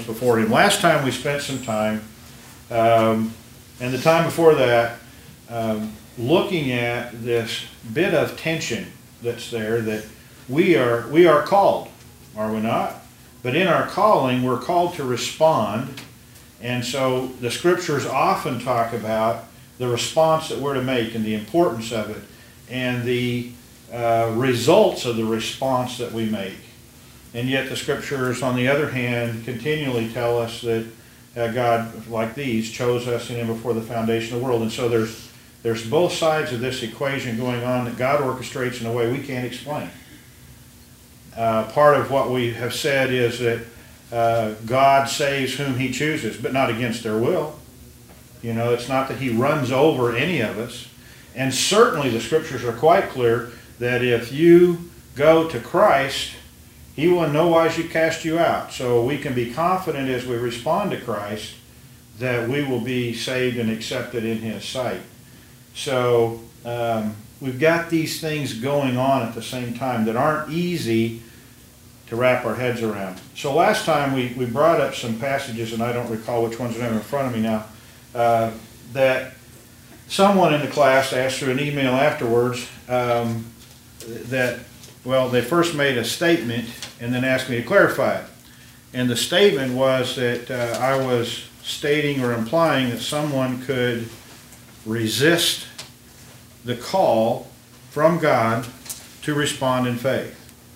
before Him. Last time we spent some time, and the time before that, looking at this bit of tension that's there, that we are called, are we not? But in our calling, we're called to respond. And so the scriptures often talk about the response that we're to make and the importance of it and the results of the response that we make. And yet the scriptures, on the other hand, continually tell us that God, like these, chose us in Him before the foundation of the world. And so there's both sides of this equation going on that God orchestrates in a way we can't explain. Part of what we have said is that God saves whom He chooses, but not against their will. You know, it's not that He runs over any of us. And certainly the scriptures are quite clear that if you go to Christ, He will in no wise cast you out. So we can be confident as we respond to Christ that we will be saved and accepted in His sight. So we've got these things going on at the same time that aren't easy to wrap our heads around. So last time we brought up some passages, and I don't recall which ones I have in front of me now, that someone in the class asked through an email afterwards that, well, they first made a statement and then asked me to clarify it. And the statement was that I was stating or implying that someone could resist the call from God to respond in faith.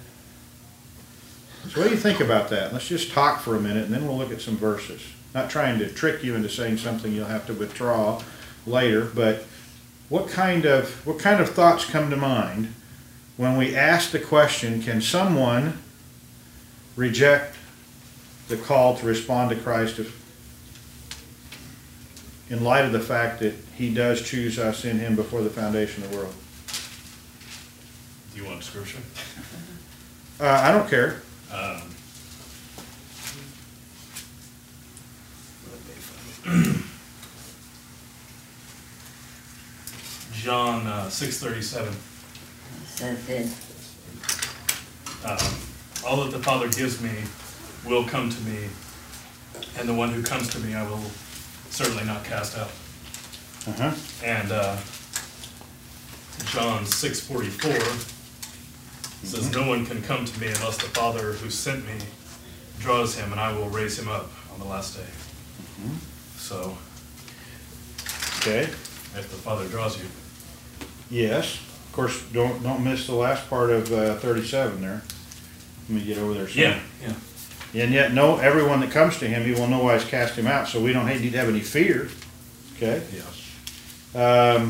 So what do you think about that? Let's just talk for a minute and then we'll look at some verses. Not trying to trick you into saying something you'll have to withdraw later, but what kind of thoughts come to mind when we ask the question, can someone reject the call to respond to Christ in light of the fact that He does choose us in Him before the foundation of the world? Do you want scripture? I don't care. John 6:37. Says this. All that the Father gives me will come to me, and the one who comes to me I will certainly not cast out. And John 6:44 says, no one can come to me unless the Father who sent me draws him, and I will raise him up on the last day. So, Okay. if the Father draws you. Yes. Of course, don't miss the last part of 37 there. Let me get over there. Yeah. And yet, everyone that comes to Him, He will no wise cast him out. So we don't need to have any fear. Okay. Yeah.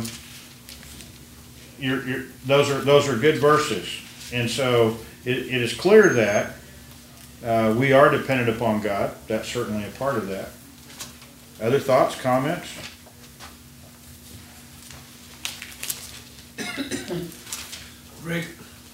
Those are good verses, and so it is clear that we are dependent upon God. That's certainly a part of that. Other thoughts, comments? Rick,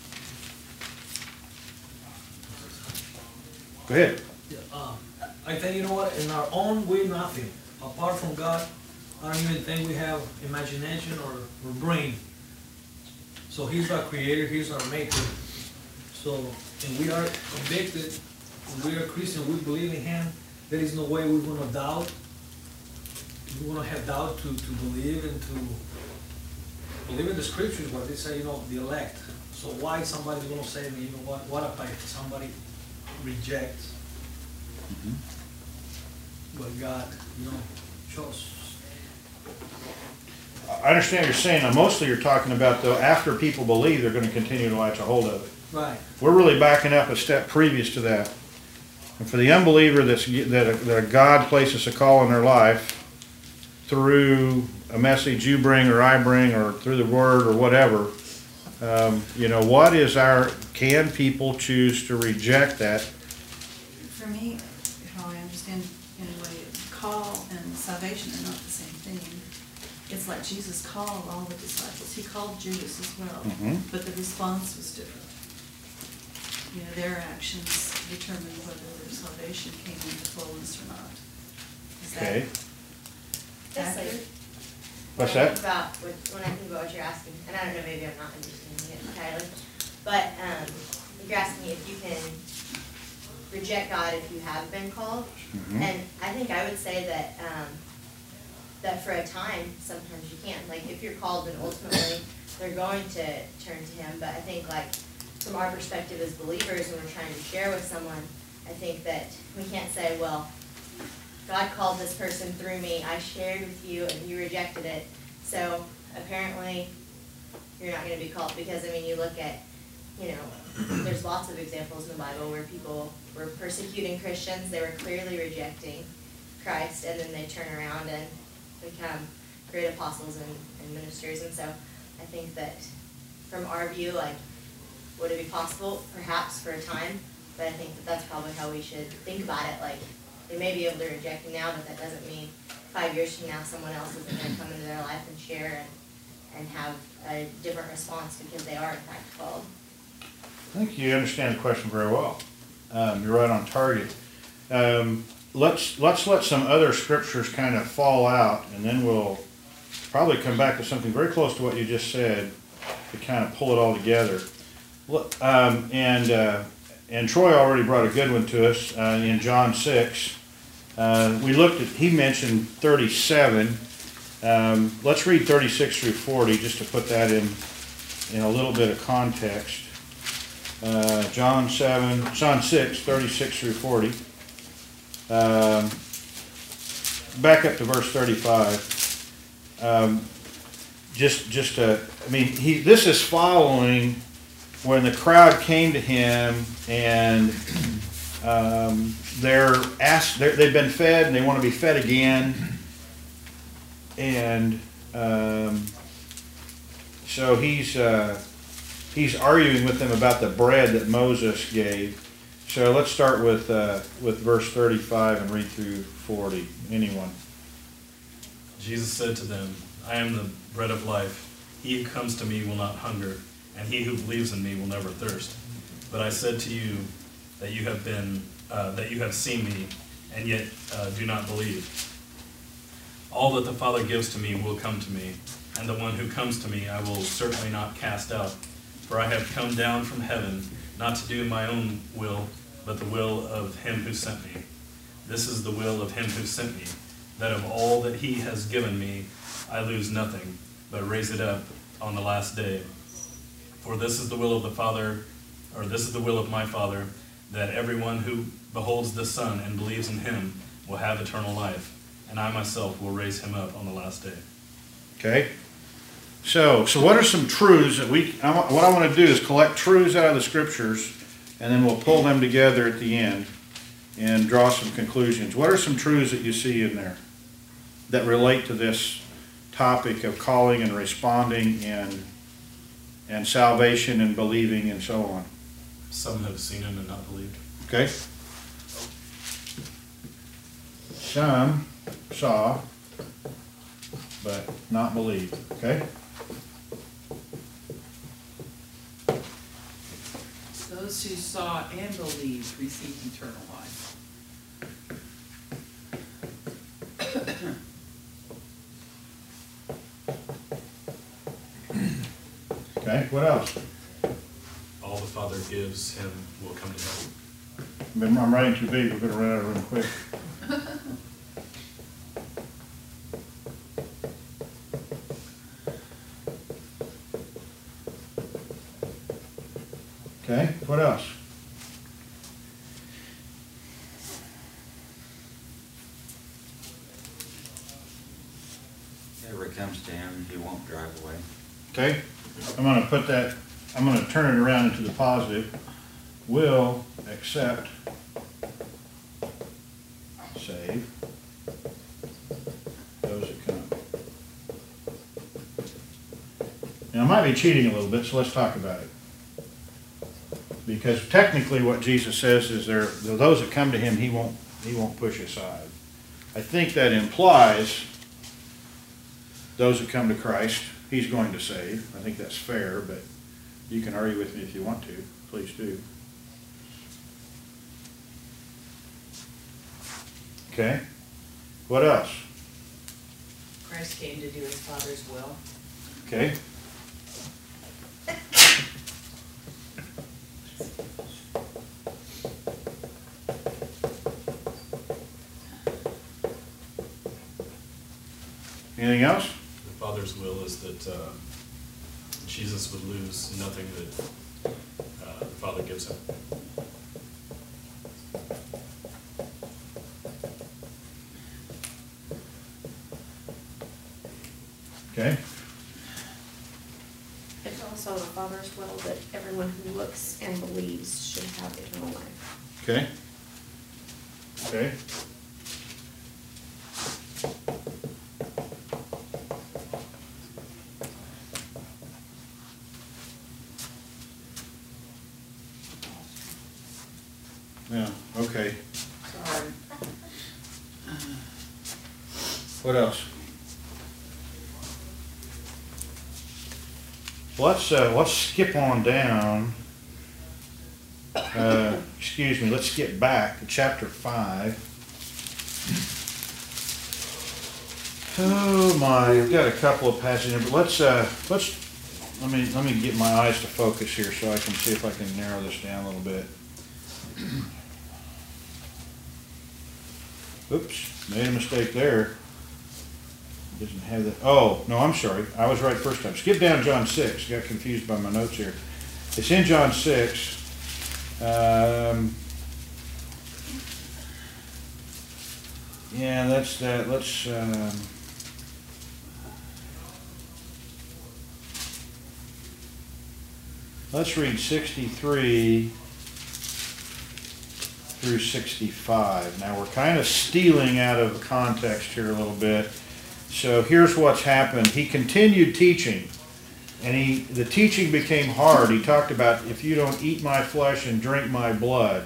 Go ahead. I think, you know what, in our own we're nothing. Apart from God, I don't even think we have imagination or brain. So He's our creator, He's our maker. So, and we are convicted, when we are Christian, we believe in Him. There is no way we're going to doubt. We want to have doubt to believe and to believe in the scriptures where they say, the elect. So why somebody's going to say, what if somebody rejects what God, chose? I understand what you're saying. Now, mostly you're talking about, though, after people believe, they're going to continue to latch a hold of it. Right. We're really backing up a step previous to that. And for the unbeliever that a God places a call in their life through a message you bring or I bring or through the Word or whatever, can people choose to reject that? For me, how I understand anyway, call and salvation are not the same thing. It's like Jesus called all the disciples. He called Judas as well, but the response was different. Their actions determined whether their salvation came into fullness or not. Is Okay. that That's like, accurate? What's when I that? think about when I think about what you're asking, and I don't know, maybe I'm not understanding it entirely, but you're asking me if you can reject God if you have been called. Mhm. And I think I would say that, that for a time, sometimes you can. Like, if you're called, then ultimately they're going to turn to Him. But I think, like, from our perspective as believers, when we're trying to share with someone, I think that we can't say, well, God called this person through me, I shared with you, and you rejected it, so apparently you're not going to be called. Because, I mean, you look at, you know, there's lots of examples in the Bible where people were persecuting Christians, they were clearly rejecting Christ, and then they turn around and become great apostles and ministers. And so I think that from our view, like, would it be possible? Perhaps for a time, but I think that that's probably how we should think about it. Like, they may be able to reject you now, but that doesn't mean 5 years from now someone else isn't going to come into their life and share and have a different response because they are in fact called. I think you understand the question very well. You're right on target. Let's let some other scriptures kind of fall out, and then we'll probably come back to something very close to what you just said to kind of pull it all together. And Troy already brought a good one to us in John 6. We looked at, he mentioned 37. Let's read 36 through 40 just to put that in a little bit of context. John 6, 36 through 40. Back up to verse 35. This is following when the crowd came to him and they've been fed and they want to be fed again. And so he's arguing with them about the bread that Moses gave. So let's start with verse 35 and read through 40. Anyone? Jesus said to them, I am the bread of life. He who comes to me will not hunger, and he who believes in me will never thirst. But I said to you that you have seen me, and yet do not believe. All that the Father gives to me will come to me, and the one who comes to me I will certainly not cast out. For I have come down from heaven, not to do my own will, but the will of him who sent me. This is the will of him who sent me, that of all that he has given me I lose nothing, but raise it up on the last day. For this is the will of the Father, or this is the will of my Father, that everyone who beholds the Son and believes in him will have eternal life, and I myself will raise him up on the last day. Okay. So what are some truths that what I want to do is collect truths out of the scriptures, and then we'll pull them together at the end and draw some conclusions. What are some truths that you see in there that relate to this topic of calling and responding and salvation and believing and so on? Some have seen him and not believed. Okay. Some saw, but not believed. Okay. Those who saw and believed received eternal life. Okay. What else? All the Father gives him will come to him. I'm writing too big. We're going to run out of room quick. Okay, what else? Whoever comes to him, he won't drive away. Okay, I'm going to turn it around into the positive. Will accept, save those that come. Now, I might be cheating a little bit, so let's talk about it. Because technically what Jesus says is those that come to him, he won't push aside. I think that implies those that come to Christ, he's going to save. I think that's fair, but you can argue with me if you want to. Please do. Okay. What else? Christ came to do his Father's will. Okay. Anything else? The Father's will is that Jesus would lose nothing that the Father gives him. Okay. It's also the Father's will that everyone who looks and believes should have eternal life. Okay. Okay. Yeah, okay. Sorry. What else? Let's skip on down. Excuse me, let's skip back to chapter 5. Oh my, I've got a couple of passages, but let me get my eyes to focus here so I can see if I can narrow this down a little bit. Oops, made a mistake there. Doesn't have that. Oh, no, I'm sorry. I was right first time. Skip down John 6. Got confused by my notes here. It's in John 6. Yeah, that's that. Let's read 63 through 65. Now we're kind of stealing out of context here a little bit. So here's what's happened. He continued teaching, and the teaching became hard. He talked about, if you don't eat my flesh and drink my blood,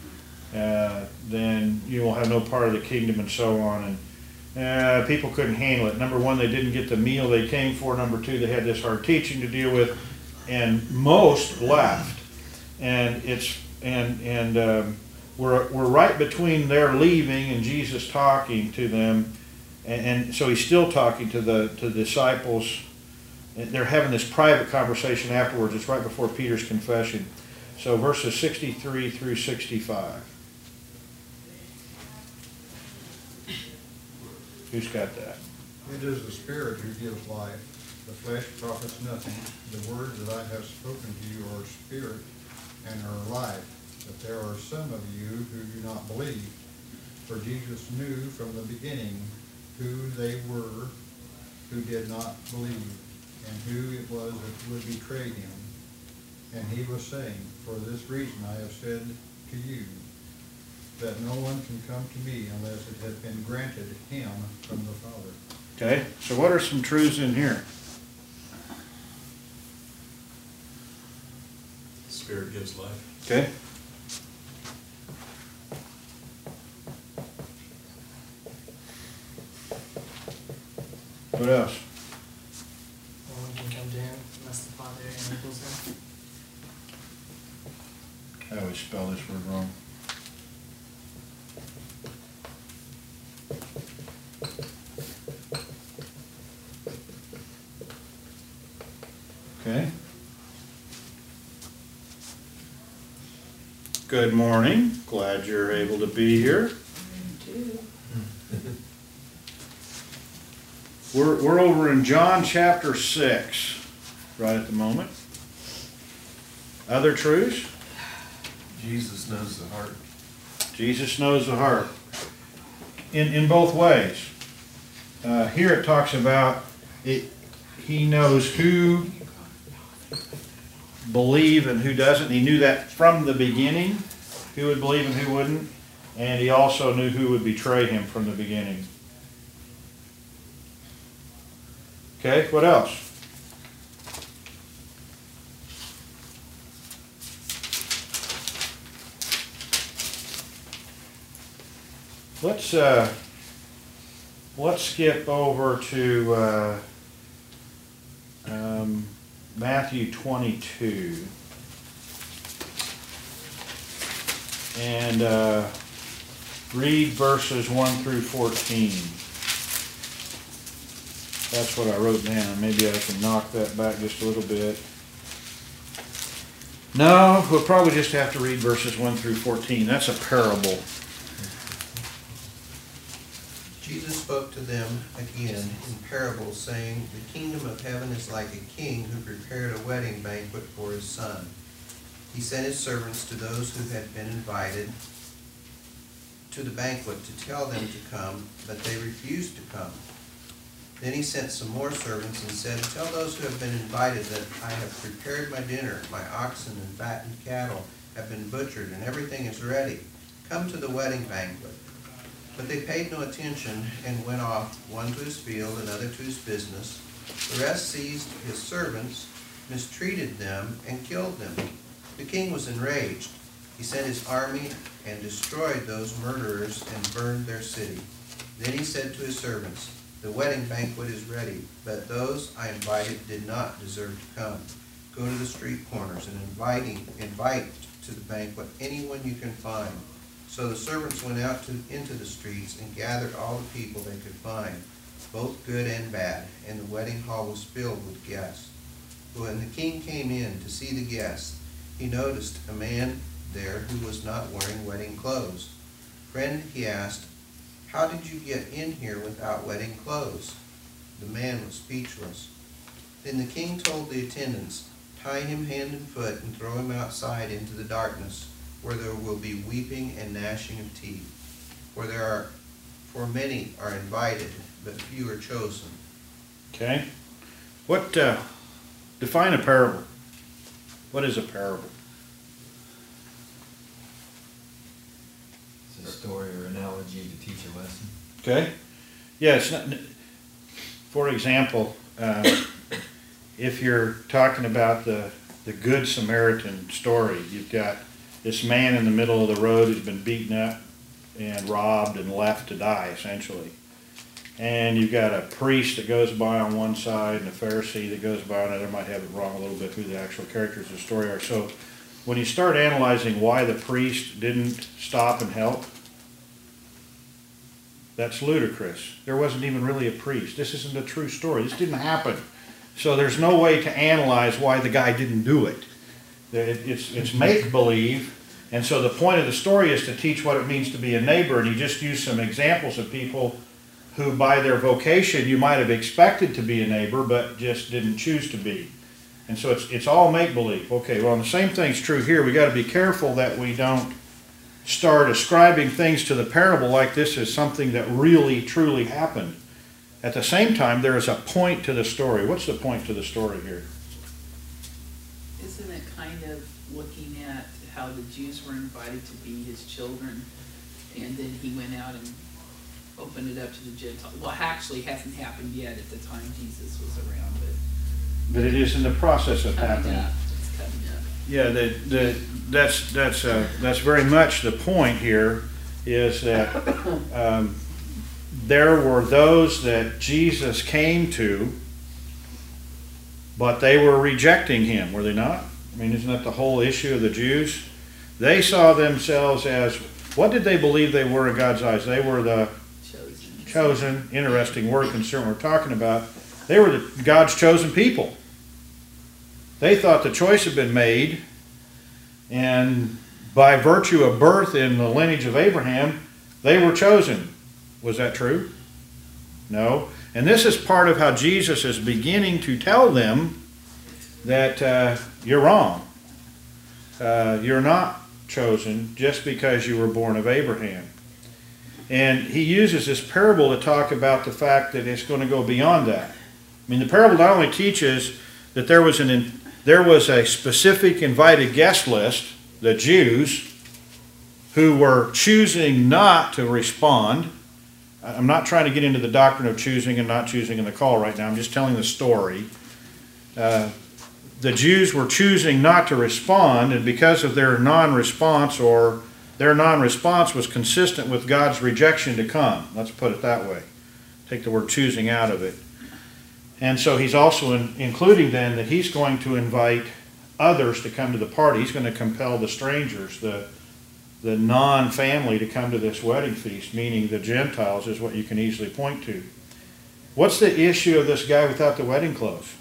then you will have no part of the kingdom, and so on. And people couldn't handle it. Number one, they didn't get the meal they came for. Number two, they had this hard teaching to deal with, and most left. And we're right between their leaving and Jesus talking to them. And so he's still talking to the disciples. They're having this private conversation afterwards. It's right before Peter's confession. So verses 63 through 65. Who's got that? It is the Spirit who gives life. The flesh profits nothing. The words that I have spoken to you are spirit and are life. But there are some of you who do not believe. For Jesus knew from the beginning who they were who did not believe, and who it was that would betray him. And he was saying, for this reason I have said to you, that no one can come to me unless it has been granted him from the Father. Okay, so what are some truths in here? The Spirit gives life. Okay. What else? No one can come to him unless the Father enables him. I always spell this word wrong. Okay. Good morning. Glad you're able to be here. We're over in John chapter 6 right at the moment. Other truths? Jesus knows the heart. Jesus knows the heart. In both ways. Here it talks about it. He knows who believe and who doesn't. He knew that from the beginning, who would believe and who wouldn't. And he also knew who would betray him from the beginning. Okay, what else? Let's skip over to Matthew 22 and read verses 1 through 14. That's what I wrote down. Maybe I can knock that back just a little bit. No, we'll probably just have to read verses 1 through 14. That's a parable. Jesus spoke to them again in parables, saying, "The kingdom of heaven is like a king who prepared a wedding banquet for his son. He sent his servants to those who had been invited to the banquet to tell them to come, but they refused to come. Then he sent some more servants and said, 'Tell those who have been invited that I have prepared my dinner. My oxen and fattened cattle have been butchered, and everything is ready. Come to the wedding banquet.' But they paid no attention and went off, one to his field, another to his business. The rest seized his servants, mistreated them, and killed them. The king was enraged. He sent his army and destroyed those murderers and burned their city. Then he said to his servants, 'The wedding banquet is ready, but those I invited did not deserve to come. Go to the street corners and invite to the banquet anyone you can find.' So the servants went out into the streets and gathered all the people they could find, both good and bad, and the wedding hall was filled with guests. When the king came in to see the guests, he noticed a man there who was not wearing wedding clothes. 'Friend,' he asked, 'how did you get in here without wedding clothes?' The man was speechless. Then the king told the attendants, 'Tie him hand and foot and throw him outside into the darkness, where there will be weeping and gnashing of teeth. For many are invited, but few are chosen.'" Okay. What, define a parable. What is a parable? It's a story or analogy to teach a lesson. Okay. Yeah, it's not, for example, if you're talking about the Good Samaritan story, you've got this man in the middle of the road who's been beaten up and robbed and left to die, essentially. And you've got a priest that goes by on one side and a Pharisee that goes by on another. Might have it wrong a little bit who the actual characters of the story are. So when you start analyzing why the priest didn't stop and help, that's ludicrous. There wasn't even really a priest. This isn't a true story. This didn't happen. So there's no way to analyze why the guy didn't do it. It's make-believe, and so the point of the story is to teach what it means to be a neighbor, and he just used some examples of people who by their vocation you might have expected to be a neighbor, but just didn't choose to be. And so it's all make-believe. Okay, well, and the same thing's true here. We got to be careful that we don't start ascribing things to the parable like this is something that really, truly happened. At the same time, there is a point to the story. What's the point to the story here? Isn't it kind of looking at how the Jews were invited to be his children, and then he went out and opened it up to the Gentiles? Well, actually, it hasn't happened yet at the time Jesus was around, But it is in the process of happening. It's coming up. Yeah, that's very much the point here, is that there were those that Jesus came to, but they were rejecting him, were they not? I mean, isn't that the whole issue of the Jews? They saw themselves as, what did they believe they were in God's eyes? They were the chosen, interesting word concern we're talking about. They were God's chosen people. They thought the choice had been made, and by virtue of birth in the lineage of Abraham, they were chosen. Was that true? No. And this is part of how Jesus is beginning to tell them that you're wrong. You're not chosen just because you were born of Abraham. And he uses this parable to talk about the fact that it's going to go beyond that. I mean, the parable not only teaches that there was a specific invited guest list, the Jews, who were choosing not to respond. I'm not trying to get into the doctrine of choosing and not choosing in the call right now. I'm just telling the story. The Jews were choosing not to respond, and because of their non-response, or their non-response was consistent with God's rejection to come. Let's put it that way. Take the word choosing out of it. And so he's also including then that he's going to invite others to come to the party. He's going to compel the strangers, the non-family, to come to this wedding feast, meaning the Gentiles is what you can easily point to. What's the issue of this guy without the wedding clothes?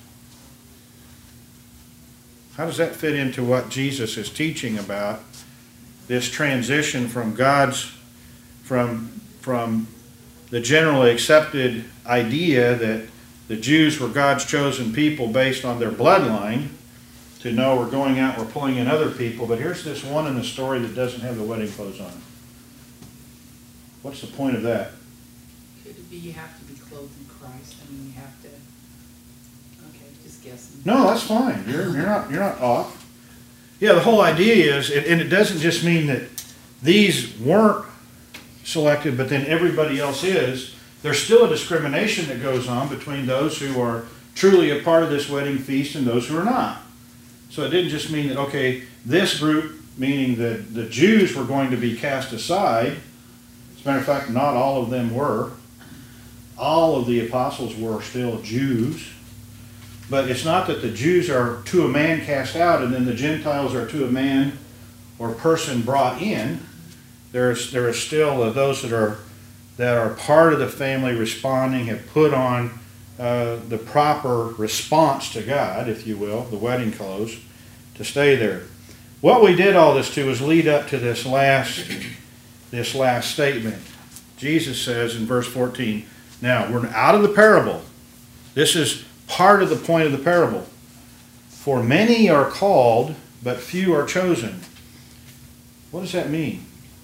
How does that fit into what Jesus is teaching about this transition from God's, from the generally accepted idea that the Jews were God's chosen people based on their bloodline, to know we're going out, we're pulling in other people, but here's this one in the story that doesn't have the wedding clothes on. What's the point of that? Could it be you have to be clothed in Christ? I mean, you have to, okay, just guessing. No, that's fine. You're not off. Yeah, the whole idea is, and it doesn't just mean that these weren't selected, but then everybody else is. There's still a discrimination that goes on between those who are truly a part of this wedding feast and those who are not. So it didn't just mean that, okay, this group, meaning that the Jews were going to be cast aside. As a matter of fact, not all of them were. All of the apostles were still Jews. But it's not that the Jews are to a man cast out and then the Gentiles are to a man or person brought in. There are still those that are part of the family responding, have put on the proper response to God, if you will, the wedding clothes, to stay there. What we did all this to is lead up to this last statement. Jesus says in verse 14, now we're out of the parable. This is part of the point of the parable. For many are called, but few are chosen. What does that mean?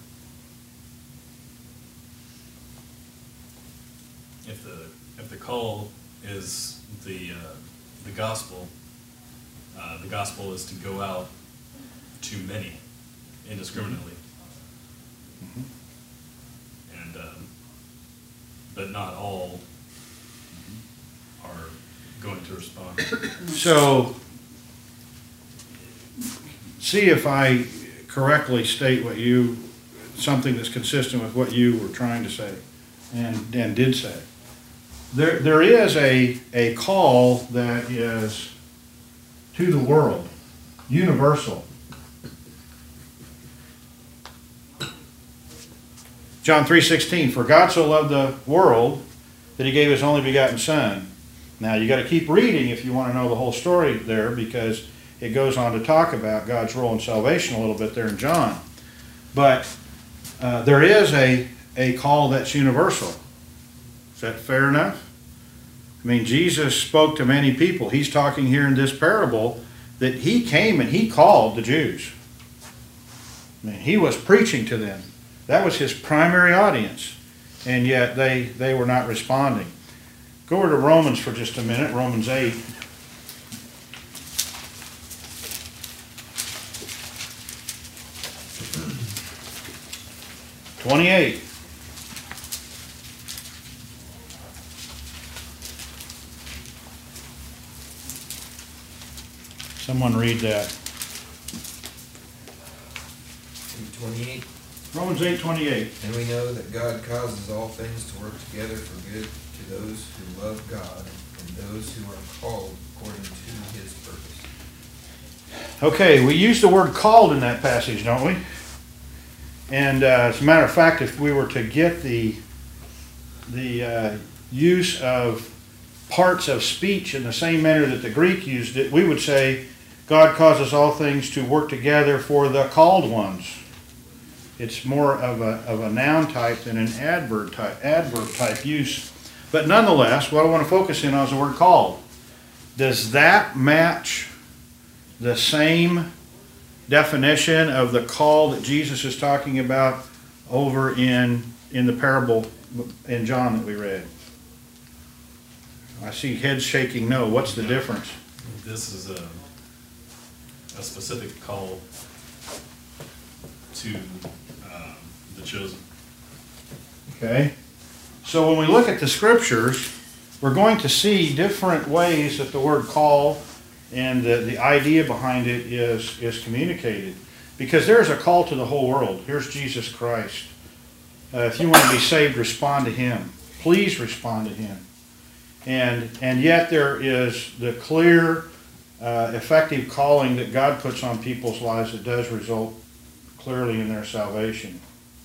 If the call is the gospel is to go out to many indiscriminately, and but not all are going to respond. So, see if I correctly state something that's consistent with what you were trying to say and did say. There is a call that is to the world, universal. John 3:16, for God so loved the world that he gave his only begotten Son. Now you got to keep reading if you want to know the whole story there, because it goes on to talk about God's role in salvation a little bit there in John. But there is a call that's universal. Is that fair enough? I mean, Jesus spoke to many people. He's talking here in this parable that he came and he called the Jews. I mean, he was preaching to them. That was his primary audience. And yet they were not responding. Go over to Romans for just a minute, Romans 8. (28). Someone read that. 28. Romans 8:28. And we know that God causes all things to work together for good to those who love God and those who are called according to his purpose. Okay, we use the word called in that passage, don't we? And as a matter of fact, if we were to get the use of parts of speech in the same manner that the Greek used it, we would say God causes all things to work together for the called ones. It's more of a noun type than an adverb type use. But nonetheless, what I want to focus in on is the word called. Does that match the same definition of the call that Jesus is talking about over in the parable in John that we read? I see heads shaking no. What's the difference? This is a specific call to the chosen. Okay. So when we look at the scriptures, we're going to see different ways that the word call and the idea behind it is communicated. Because there's a call to the whole world. Here's Jesus Christ. If you want to be saved, respond to him. Please respond to him. And yet there is the clear, effective calling that God puts on people's lives that does result clearly in their salvation.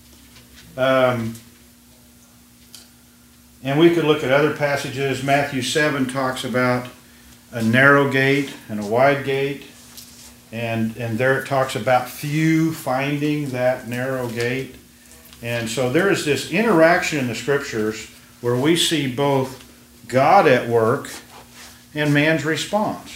And we could look at other passages. Matthew 7 talks about a narrow gate and a wide gate. And there it talks about few finding that narrow gate. And so there is this interaction in the Scriptures where we see both God at work and man's response.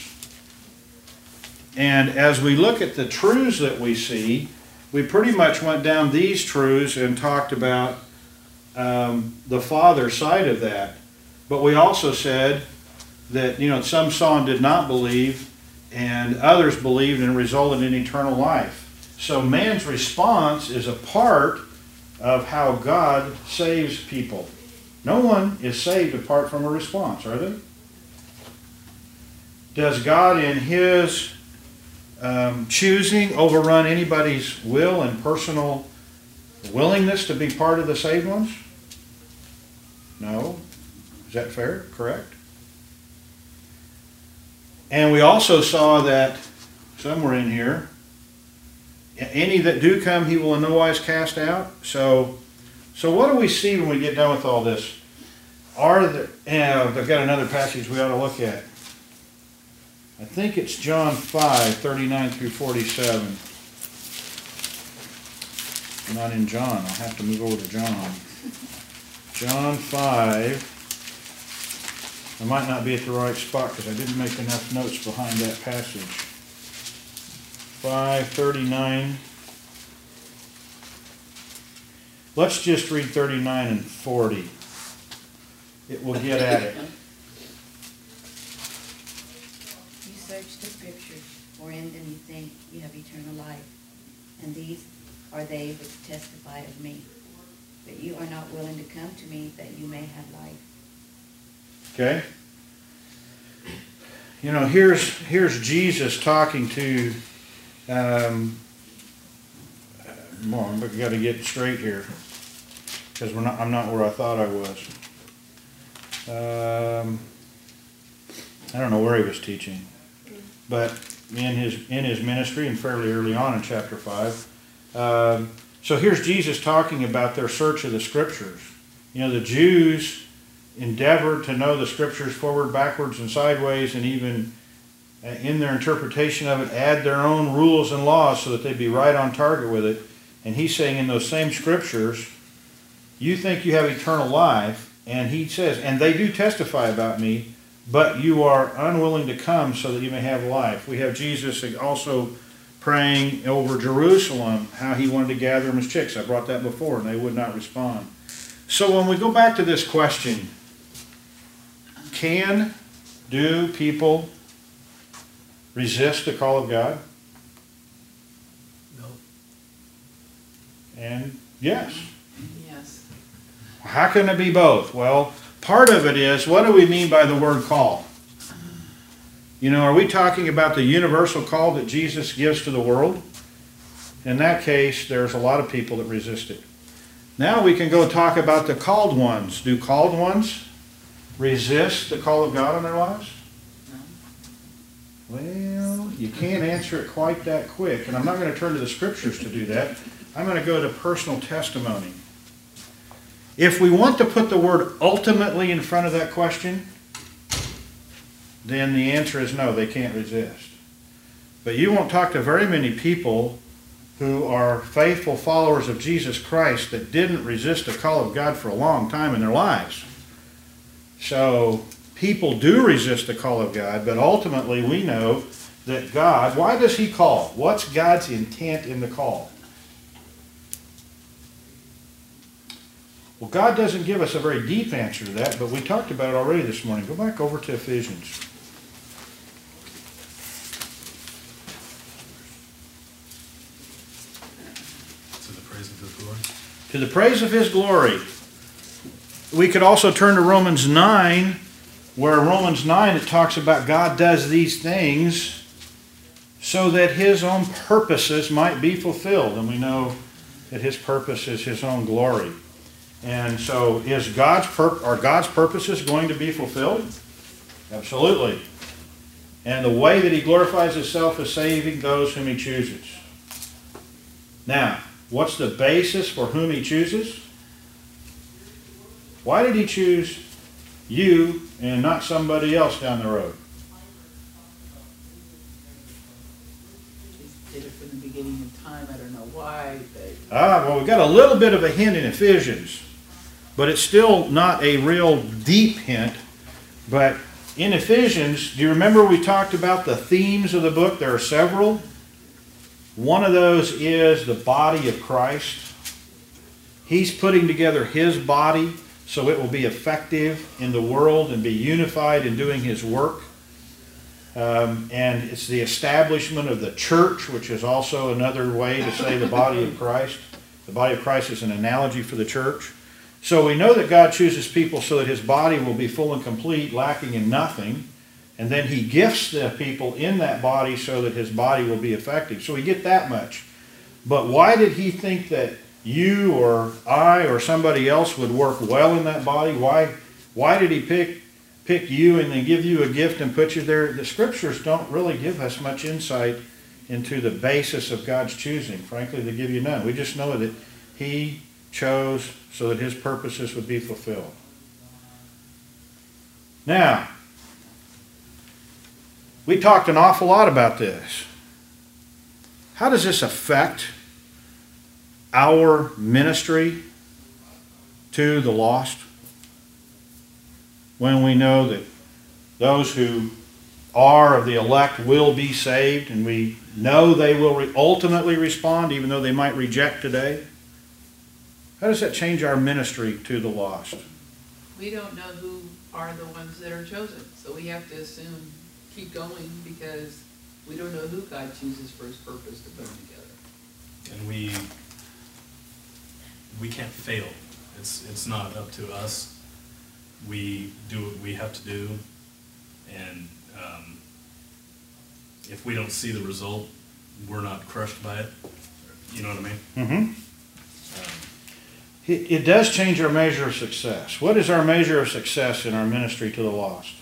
And as we look at the truths that we see, we pretty much went down these truths and talked about the Father side of that. But we also said that, some saw and did not believe, and others believed and it resulted in eternal life. So man's response is a part of how God saves people. No one is saved apart from a response, are they? Does God in His choosing overrun anybody's will and personal willingness to be part of the saved ones? No. Is that fair? Correct? And we also saw that, somewhere in here, any that do come He will in no wise cast out. So what do we see when we get done with all this? I've got another passage we ought to look at. I think it's John 5, 39 through 47. I'm not in John. I'll have to move over to John. John 5. I might not be at the right spot because I didn't make enough notes behind that passage. 5:39. Let's just read 39 and 40. It will get at it. You search the Scriptures, wherein then you think you have eternal life, and these are they which testify of me. But you are not willing to come to me that you may have life. Okay? Here's Jesus talking to, I've got to get straight here, because I'm not where I thought I was. I don't know where he was teaching, but in his ministry and fairly early on in chapter 5. So here's Jesus talking about their search of the Scriptures. The Jews endeavored to know the Scriptures forward, backwards, and sideways, and even in their interpretation of it, add their own rules and laws so that they'd be right on target with it. And he's saying in those same Scriptures, you think you have eternal life, and he says, and they do testify about me, but you are unwilling to come so that you may have life. We have Jesus also praying over Jerusalem, how he wanted to gather them as chicks. I brought that before, and they would not respond. So when we go back to this question, do people resist the call of God? No. And yes. Yes. How can it be both? Well, part of it is, what do we mean by the word call? Are we talking about the universal call that Jesus gives to the world? In that case, there's a lot of people that resist it. Now we can go talk about the called ones. Do called ones resist the call of God in their lives? No. Well, you can't answer it quite that quick, and I'm not going to turn to the Scriptures to do that. I'm going to go to personal testimony. If we want to put the word ultimately in front of that question, then the answer is no, they can't resist. But you won't talk to very many people who are faithful followers of Jesus Christ that didn't resist the call of God for a long time in their lives. So people do resist the call of God, but ultimately we know that God, why does He call? What's God's intent in the call? Well, God doesn't give us a very deep answer to that, but we talked about it already this morning. Go back over to Ephesians. To the praise of His glory. To the praise of His glory. We could also turn to Romans 9, where Romans 9, it talks about God does these things so that His own purposes might be fulfilled. And we know that His purpose is His own glory. And so are God's purposes going to be fulfilled? Absolutely. And the way that He glorifies Himself is saving those whom He chooses. Now, what's the basis for whom He chooses? Why did He choose you and not somebody else down the road? He did it from the beginning of time. I don't know why. Well, we've got a little bit of a hint in Ephesians, but it's still not a real deep hint. But in Ephesians, do you remember we talked about the themes of the book? There are several. One of those is the body of Christ. He's putting together His body so it will be effective in the world and be unified in doing His work. And it's the establishment of the church, which is also another way to say the body of Christ. The body of Christ is an analogy for the church. So we know that God chooses people so that His body will be full and complete, lacking in nothing. And then He gifts the people in that body so that His body will be effective. So we get that much. But why did He think that you or I or somebody else would work well in that body? Why did He pick you and then give you a gift and put you there? The Scriptures don't really give us much insight into the basis of God's choosing. Frankly, they give you none. We just know that He chose so that His purposes would be fulfilled. Now, we talked an awful lot about this. How does this affect our ministry to the lost? When we know that those who are of the elect will be saved, and we know they will ultimately respond, even though they might reject today. How does that change our ministry to the lost? We don't know who are the ones that are chosen, so we have to assume, keep going, because we don't know who God chooses for His purpose to put them together. And we can't fail. It's not up to us. We do what we have to do, and if we don't see the result, we're not crushed by it. You know what I mean? Mm-hmm. It does change our measure of success. What is our measure of success in our ministry to the lost?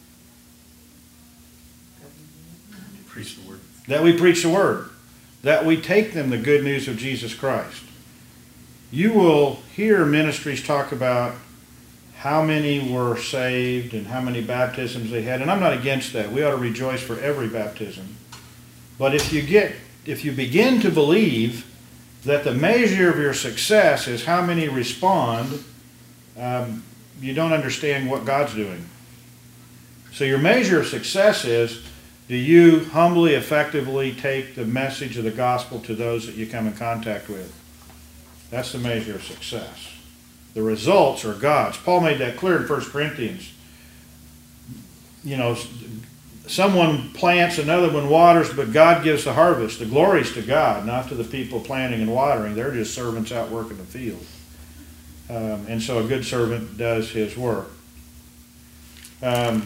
Preach the word. That we preach the word. That we take them the good news of Jesus Christ. You will hear ministries talk about how many were saved and how many baptisms they had. And I'm not against that. We ought to rejoice for every baptism. But if you begin to believe that the measure of your success is how many respond, you don't understand what God's doing. So your measure of success is, do you humbly, effectively take the message of the gospel to those that you come in contact with? That's the measure of success. The results are God's. Paul made that clear in 1 Corinthians. You know, someone plants, another one waters, but God gives the harvest. The glory's to God, not to the people planting and watering. They're just servants out working the field. And so a good servant does his work. Now,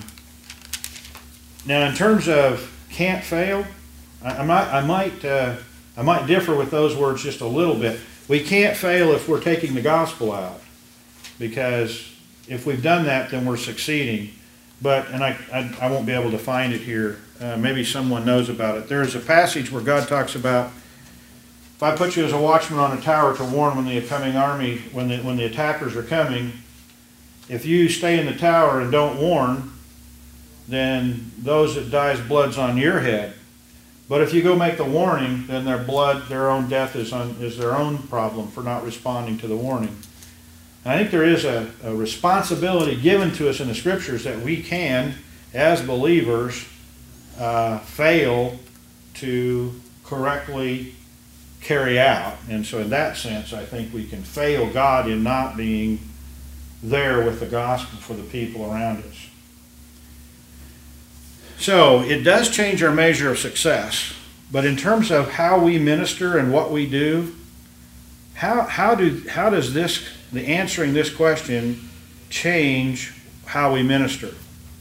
in terms of can't fail, I might differ with those words just a little bit. We can't fail if we're taking the gospel out, because if we've done that, then we're succeeding. But, and I won't be able to find it here. Maybe someone knows about it. There's a passage where God talks about, if I put you as a watchman on a tower to warn when the coming army, when the attackers are coming, if you stay in the tower and don't warn, then those that die's blood's on your head. But if you go make the warning, then their own death is their own problem for not responding to the warning. And I think there is a responsibility given to us in the Scriptures that we can, as believers, fail to correctly carry out. And so in that sense, I think we can fail God in not being there with the gospel for the people around us. So it does change our measure of success, but in terms of how we minister and what we do, how does the answering this question change how we minister?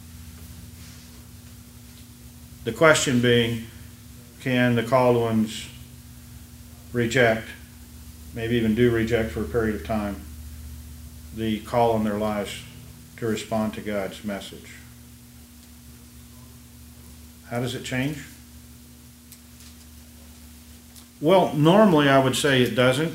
The question being, can the called ones reject, maybe even do reject for a period of time, the call on their lives to respond to God's message? How does it change? Well, normally I would say it doesn't.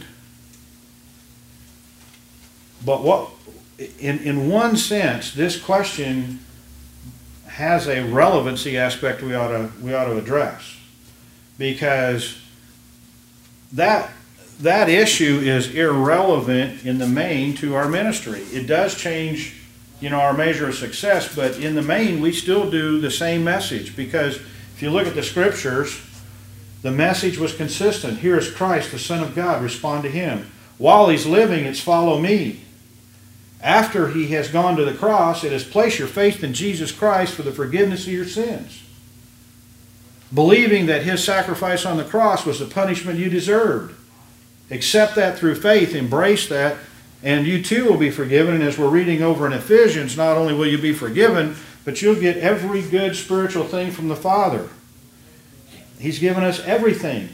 But in one sense, this question has a relevancy aspect we ought to address, because that that issue is irrelevant in the main to our ministry. It does change, our measure of success, but in the main, we still do the same message, because if you look at the scriptures, the message was consistent. Here is Christ, the Son of God. Respond to him. While he's living, it's follow me. After he has gone to the cross, it is place your faith in Jesus Christ for the forgiveness of your sins. Believing that his sacrifice on the cross was the punishment you deserved. Accept that through faith, embrace that, and you too will be forgiven. And as we're reading over in Ephesians, not only will you be forgiven, but you'll get every good spiritual thing from the Father. He's given us everything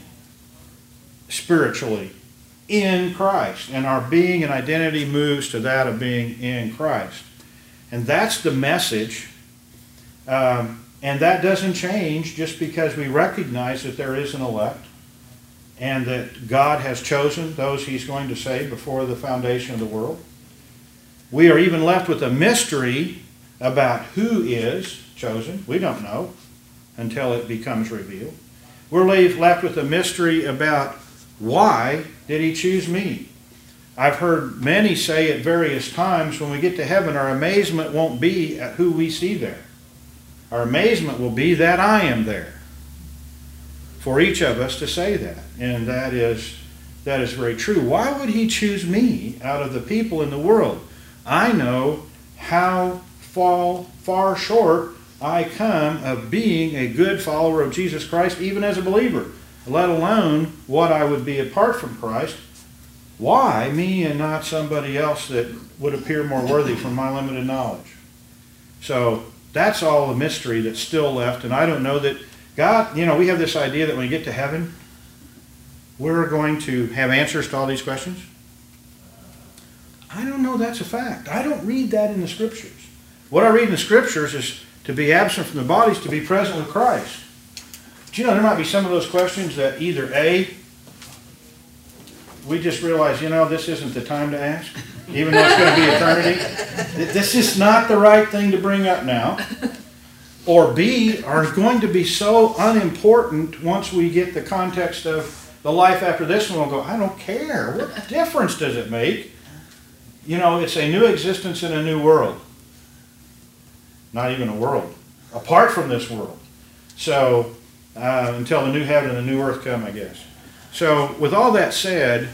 spiritually in Christ. And our being and identity moves to that of being in Christ. And that's the message. And that doesn't change just because we recognize that there is an elect and that God has chosen those he's going to save before the foundation of the world. We are even left with a mystery about who is chosen. We don't know until it becomes revealed. We're left with a mystery about why did he choose me? I've heard many say at various times, when we get to heaven, our amazement won't be at who we see there. Our amazement will be that I am there. For each of us to say that. And that is very true. Why would he choose me out of the people in the world? I know how far short I come of being a good follower of Jesus Christ, even as a believer, let alone what I would be apart from Christ. Why me and not somebody else that would appear more worthy from my limited knowledge? So that's all the mystery that's still left. And I don't know that God, we have this idea that when we get to heaven, we're going to have answers to all these questions. I don't know that's a fact. I don't read that in the Scriptures. What I read in the Scriptures is to be absent from the bodies, to be present with Christ. But there might be some of those questions that either A, we just realize, this isn't the time to ask, even though it's going to be eternity. This is not the right thing to bring up now. Or B, are going to be so unimportant once we get the context of the life after this one. We'll go, I don't care. What difference does it make? It's a new existence in a new world. Not even a world. Apart from this world. So, until the new heaven and the new earth come, I guess. So, with all that said,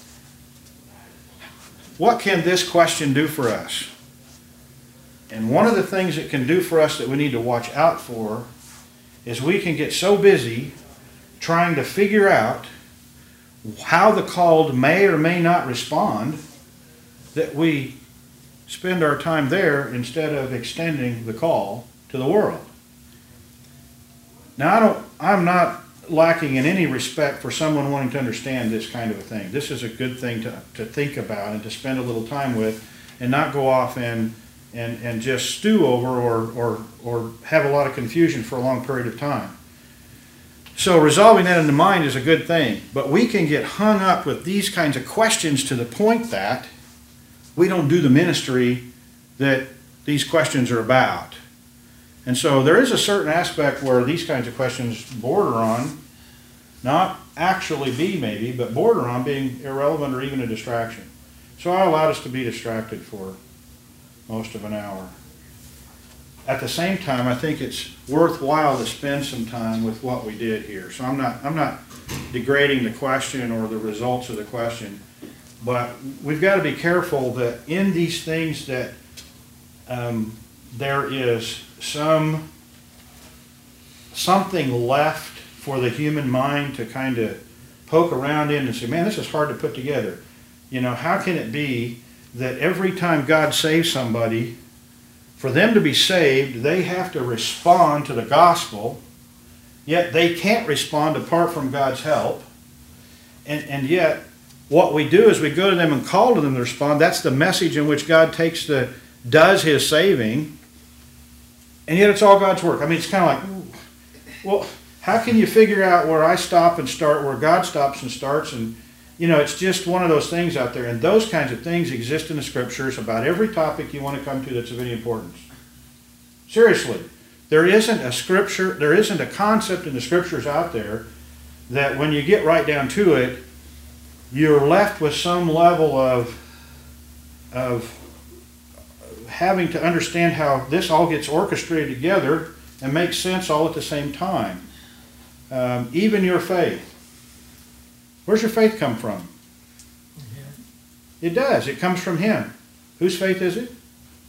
what can this question do for us? And one of the things it can do for us that we need to watch out for is we can get so busy trying to figure out how the called may or may not respond that we spend our time there instead of extending the call to the world. Now, I'm not lacking in any respect for someone wanting to understand this kind of a thing. This is a good thing to think about and to spend a little time with and not go off and just stew over or have a lot of confusion for a long period of time. So resolving that in the mind is a good thing. But we can get hung up with these kinds of questions to the point that we don't do the ministry that these questions are about. And so there is a certain aspect where these kinds of questions border on, not actually be maybe, but border on being irrelevant or even a distraction. So I allowed us to be distracted for most of an hour. At the same time, I think it's worthwhile to spend some time with what we did here. So I'm not degrading the question or the results of the question, but we've got to be careful that in these things that there is something left for the human mind to kind of poke around in and say, man, this is hard to put together. How can it be that every time God saves somebody, for them to be saved, they have to respond to the gospel, yet they can't respond apart from God's help. And yet, what we do is we go to them and call to them to respond. That's the message in which God does his saving. And yet it's all God's work. I mean, it's kind of like, well, how can you figure out where I stop and start, where God stops and starts? And, it's just one of those things out there. And those kinds of things exist in the Scriptures about every topic you want to come to that's of any importance. Seriously. There isn't a concept in the Scriptures out there that when you get right down to it, you're left with some level of having to understand how this all gets orchestrated together and makes sense all at the same time. Even your faith. Where's your faith come from? It does. It comes from Him. Whose faith is it?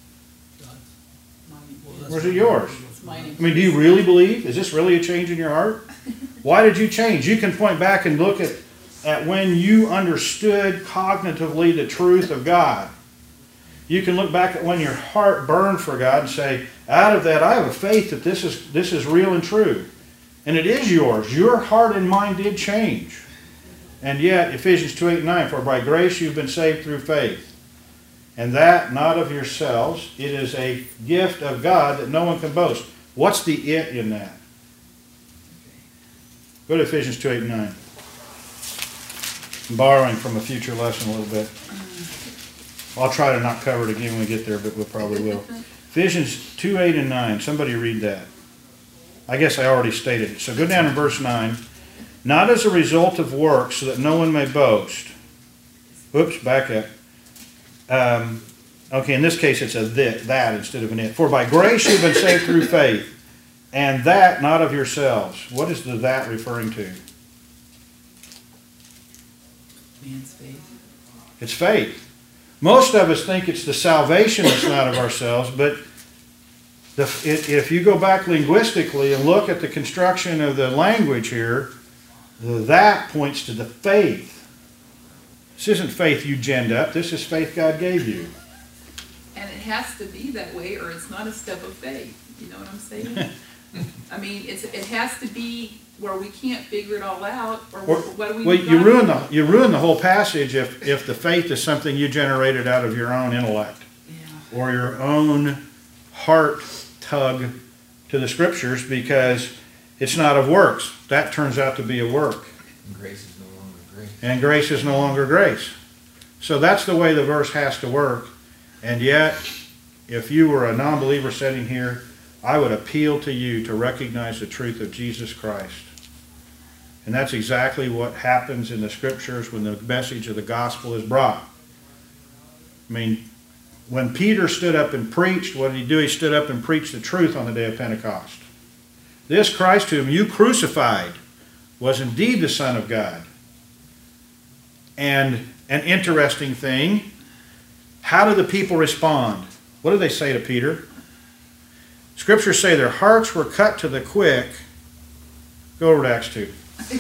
Where's it yours? I mean, do you really believe? Is this really a change in your heart? Why did you change? You can point back and look at when you understood cognitively the truth of God. You can look back at when your heart burned for God and say, out of that I have a faith that this is real and true. And it is yours. Your heart and mind did change. And yet, Ephesians 2:8-9, for by grace you've been saved through faith. And that not of yourselves. It is a gift of God that no one can boast. What's the it in that? Go to Ephesians 2:8-9. I'm borrowing from a future lesson a little bit. I'll try to not cover it again when we get there, but we probably will. Ephesians 2:8-9. Somebody read that. I guess I already stated it. So go down to verse 9. Not as a result of works, so that no one may boast. Whoops, back up. Okay, in this case it's a that instead of an it. For by grace you've been saved through faith, and that not of yourselves. What is the that referring to? Man's faith. It's faith. Most of us think it's the salvation that's not of ourselves, but if you go back linguistically and look at the construction of the language here, that points to the faith. This isn't faith you ginned up. This is faith God gave you. And it has to be that way, or it's not a step of faith. You know what I'm saying? I mean, it has to be where we can't figure it all out, or what do we? Well, you ruin the whole passage if the faith is something you generated out of your own intellect, or your own heart tug to the Scriptures, because it's not of works. That turns out to be a work. And grace is no longer grace. And grace is no longer grace. So that's the way the verse has to work. And yet, if you were a non-believer sitting here, I would appeal to you to recognize the truth of Jesus Christ. And that's exactly what happens in the Scriptures when the message of the gospel is brought. I mean, when Peter stood up and preached, what did he do? He stood up and preached the truth on the day of Pentecost. This Christ whom you crucified was indeed the Son of God. And an interesting thing, how do the people respond? What do they say to Peter? Scriptures say their hearts were cut to the quick. Go over to Acts 2.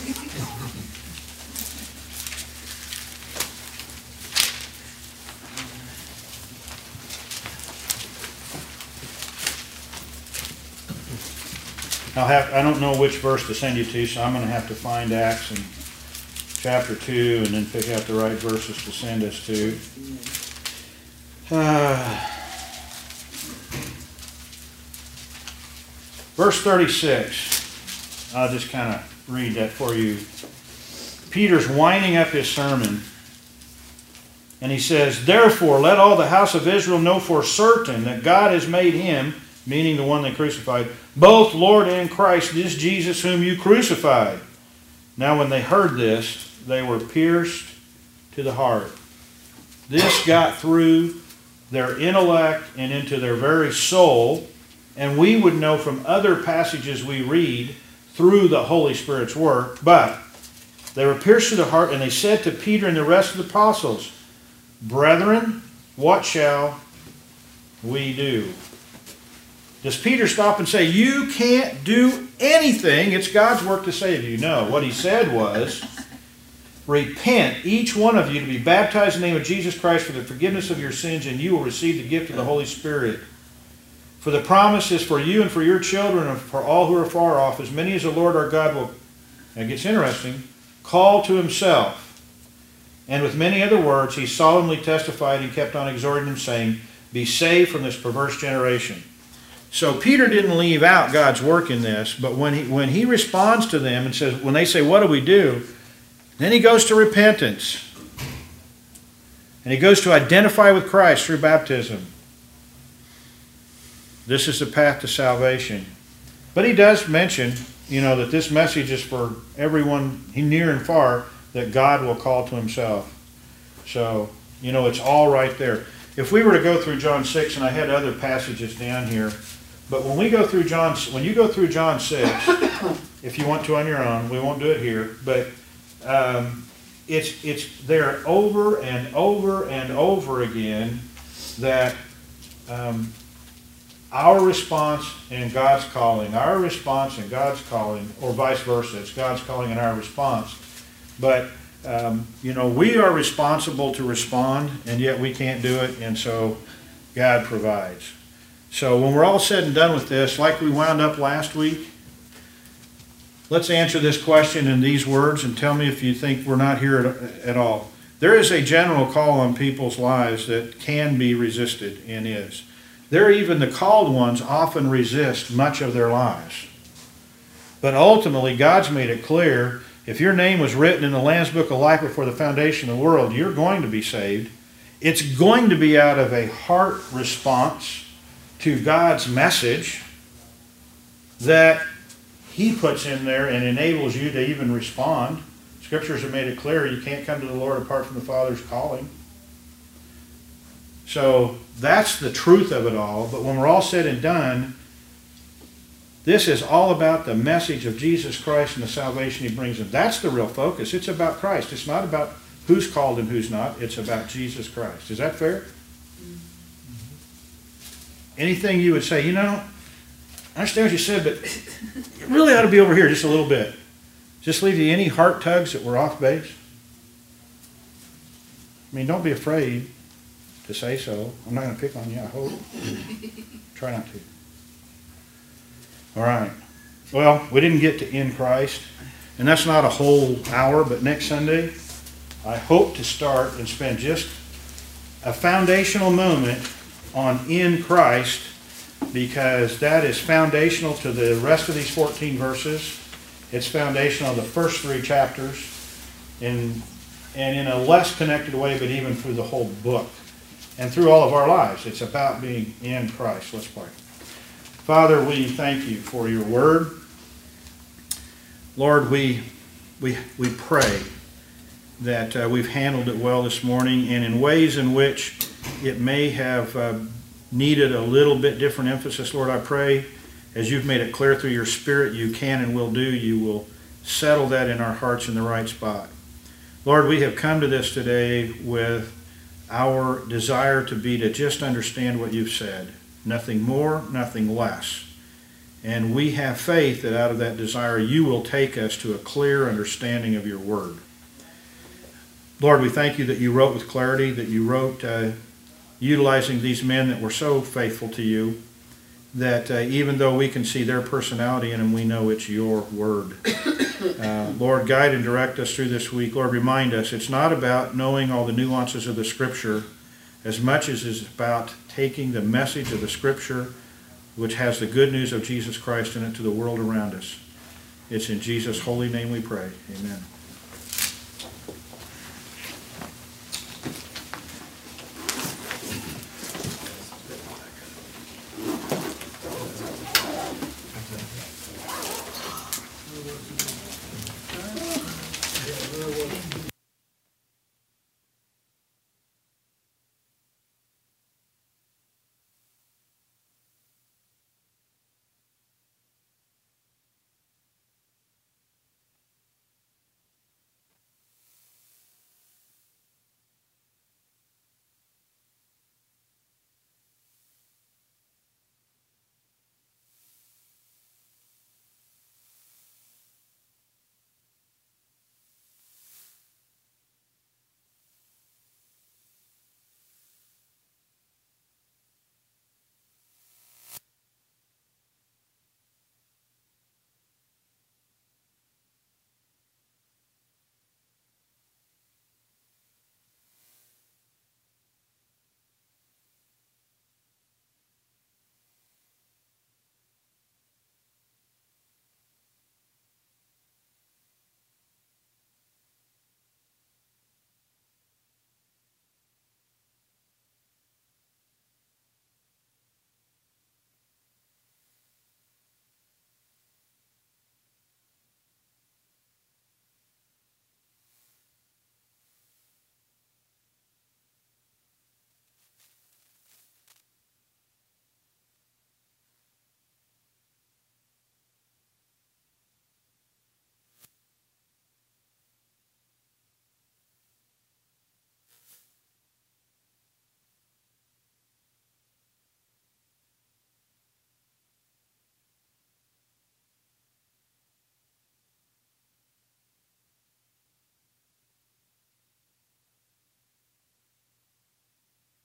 I don't know which verse to send you to, so I'm going to have to find Acts in chapter 2 and then pick out the right verses to send us to. Verse 36. I'll just kind of read that for you. Peter's winding up his sermon, and he says, therefore, let all the house of Israel know for certain that God has made him, meaning the one they crucified, both Lord and Christ, this Jesus whom you crucified. Now when they heard this, they were pierced to the heart. This got through their intellect and into their very soul, and we would know from other passages we read through the Holy Spirit's work, but they were pierced to the heart, and they said to Peter and the rest of the apostles, brethren, what shall we do? Does Peter stop and say, you can't do anything, it's God's work to save you? No, what he said was, repent, each one of you, to be baptized in the name of Jesus Christ for the forgiveness of your sins, and you will receive the gift of the Holy Spirit. For the promise is for you and for your children and for all who are far off, as many as the Lord our God will, and it gets interesting, call to himself. And with many other words, he solemnly testified and kept on exhorting them, saying, be saved from this perverse generation. So Peter didn't leave out God's work in this, but when he responds to them and says, when they say, what do we do? Then he goes to repentance. And he goes to identify with Christ through baptism. This is the path to salvation. But he does mention, that this message is for everyone near and far, that God will call to himself. So, you know, it's all right there. If we were to go through John 6, and I had other passages down here, but when you go through John 6, if you want to on your own, we won't do it here, but it's there over and over and over again that our response and God's calling, our response and God's calling, or vice versa, it's God's calling and our response. But you know, we are responsible to respond, and yet we can't do it, and so God provides. So when we're all said and done with this, like we wound up last week, let's answer this question in these words and tell me if you think we're not here at all. There is a general call on people's lives that can be resisted, and is. There, even the called ones often resist much of their lives. But ultimately, God's made it clear, if your name was written in the Lamb's Book of Life before the foundation of the world, you're going to be saved. It's going to be out of a heart response to God's message that He puts in there and enables you to even respond. Scriptures have made it clear you can't come to the Lord apart from the Father's calling. So that's the truth of it all. But when we're all said and done, this is all about the message of Jesus Christ and the salvation He brings in. That's the real focus. It's about Christ. It's not about who's called and who's not. It's about Jesus Christ. Is that fair? Anything you would say, you know, I understand what you said, but it really ought to be over here just a little bit. Just leave you any heart tugs that we're off base? I mean, don't be afraid to say so. I'm not going to pick on you, I hope. Try not to. All right. Well, we didn't get to In Christ, and that's not a whole hour, but next Sunday, I hope to start and spend just a foundational moment on In Christ, because that is foundational to the rest of these 14 verses. It's foundational to the first 3 chapters, and in a less connected way, but even through the whole book and through all of our lives. It's about being in Christ. Let's pray. Father, we thank you for your word. Lord, we pray that we've handled it well this morning, and in ways in which it may have needed a little bit different emphasis. Lord, I pray, as you've made it clear through your Spirit you can and will do, you will settle that in our hearts in the right spot. Lord, we have come to this today with our desire to be to just understand what you've said. Nothing more, nothing less. And we have faith that out of that desire you will take us to a clear understanding of your word. Lord, we thank you that you wrote with clarity, that you wrote utilizing these men that were so faithful to you, that even though we can see their personality in them, we know it's your word. Lord, guide and direct us through this week. Lord, remind us it's not about knowing all the nuances of the Scripture as much as it's about taking the message of the Scripture, which has the good news of Jesus Christ in it, to the world around us. It's in Jesus' holy name we pray. Amen.